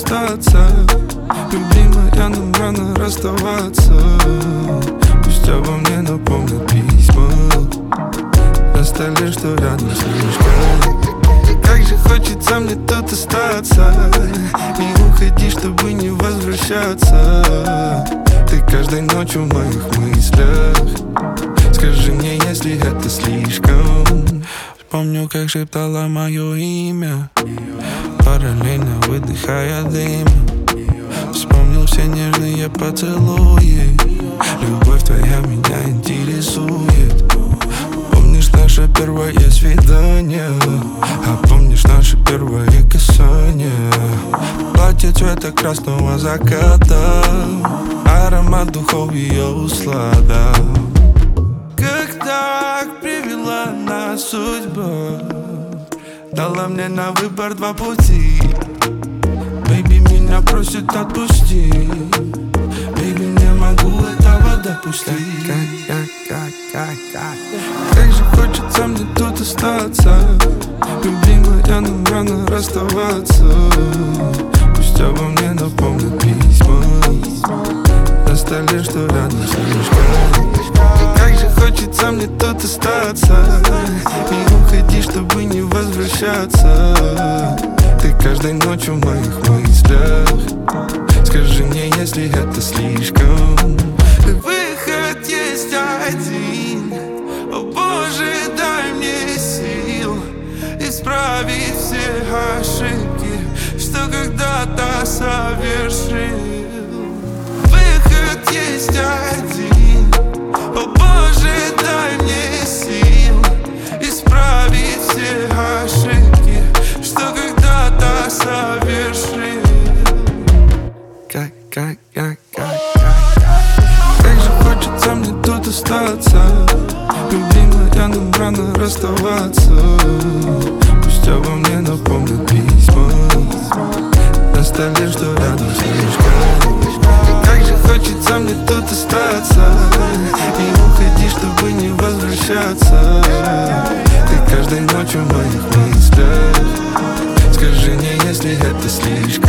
остаться. Любимая, нам рано расставаться. Пусть обо мне напомнят письма на столе, что рядом слишком. Как же хочется мне тут остаться, не уходи, чтобы не возвращаться. Ты каждой ночью в моих мыслях. Скажи мне, если это слишком. Помню, как шептала мое имя, параллельно выдыхая дым. Вспомнил все нежные поцелуи. Любовь твоя меня интересует. Помнишь наше первое свидание? А помнишь наше первое касание? Платье цвета красного заката, аромат духов ее услада. Как так привела нас судьба, дала мне на выбор два пути. Бэйби, меня просит отпусти. Бэйби, не могу этого допустить. Как же хочется мне тут остаться. Любимая, нам рано расставаться. Пусть обо мне напомнят письма на столе, что рядом слишком. Как же хочется мне тут остаться, не уходи, чтобы не возвращаться. Ты каждой ночью в моих мыслях. Скажи мне, если это слишком. Выход есть один. О Боже, дай мне сил исправить все ошибки, что когда-то совершил. Выход есть один. О Боже, дай мне сил исправить все ошибки, что когда-то совершил. Как же хочется мне тут остаться. Любимая, нам рано расставаться. Пусть обо мне напомнят письма на столе, что рядом слишком. Как же хочется мне тут остаться, не уходи, чтобы не возвращаться. Ты каждой ночью в моих мыслях. Скажи мне, если это слишком.